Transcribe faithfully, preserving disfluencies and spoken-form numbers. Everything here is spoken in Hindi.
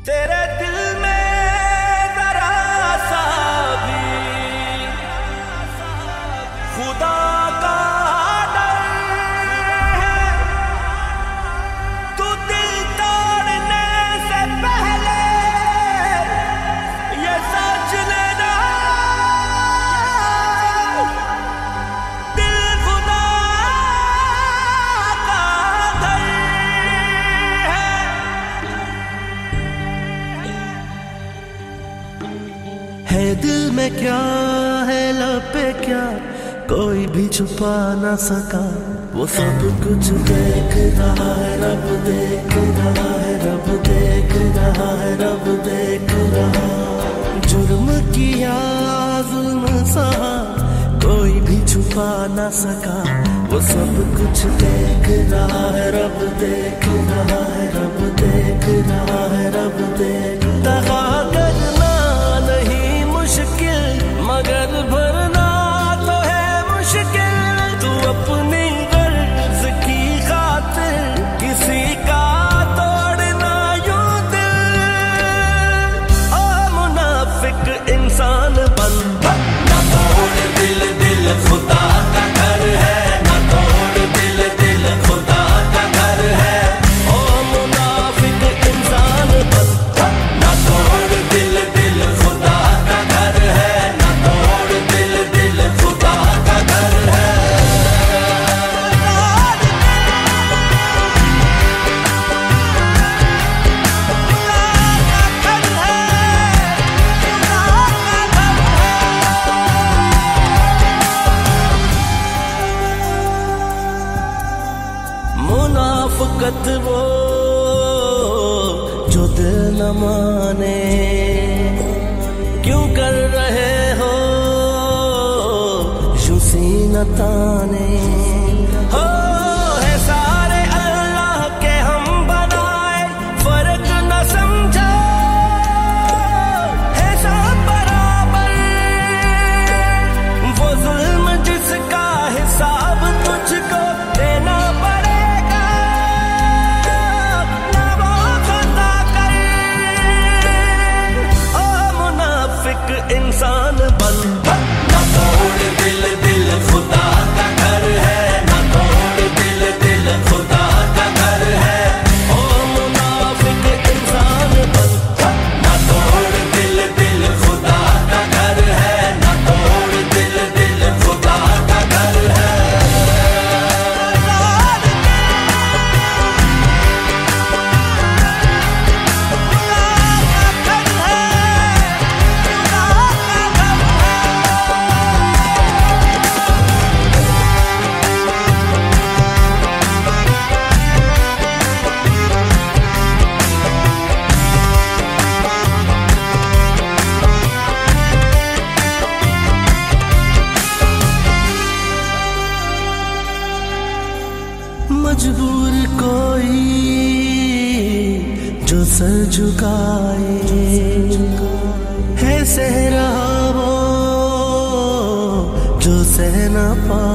तेरे दिल में जरा सा भी खुदा का डर है। तू दिल तोड़ने से पहले ये सोच लेना, दिल खुदा का घर है। है दिल में क्या है लब पे क्या, कोई भी छुपा ना सका। वो सब कुछ देख रहा है, रब देख रहा है, रब देख रहा है, रब देख रहा। जुर्म किया जुल्म सहा, कोई भी छुपा ना सका। वो सब कुछ देख रहा है, रब देख रहा है, रब देख रहा है, रब देख रहा। करना नहीं मुश्किल मगर भरना तो है मुश्किल। तू अपनी गर्ज की खातिर किसी का तोड़ना यूं दिल। ओ मुनाफिक इंसान बन, ना तोड़ दिल, दिल खुदा का घर है। ना तोड़ दिल, दिल खुदा का घर है। ओ मुनाफिक इंसान बन, ना तोड़ दिल, दिल खुदा का घर है। ना तोड़ दिल, दिल खुदा का घर है। मुनाफिकत वो जो दिल न माने, क्यों कर रहे हो यूं सीना ताने। हो है सारे अल्लाह के हम बनाए, फर्क न समझो है सब बराबर। वो जुल्म जिसका हिसाब तुझको देना पड़ेगा, ना वो खता कर। ओ मुनाफिक इंसान बन, ना तोड़ दिल, दिल खुदा का घर है। ना तोड़ दिल, दिल खुदा का घर है। ओ मुनाफिक इंसान बन, ना तोड़ दिल, दिल खुदा का घर है। ना तोड़ दिल, दिल खुदा का घर है। मजबूर कोई जो सर झुकाए, है सह रहा वो जो सह ना पाए।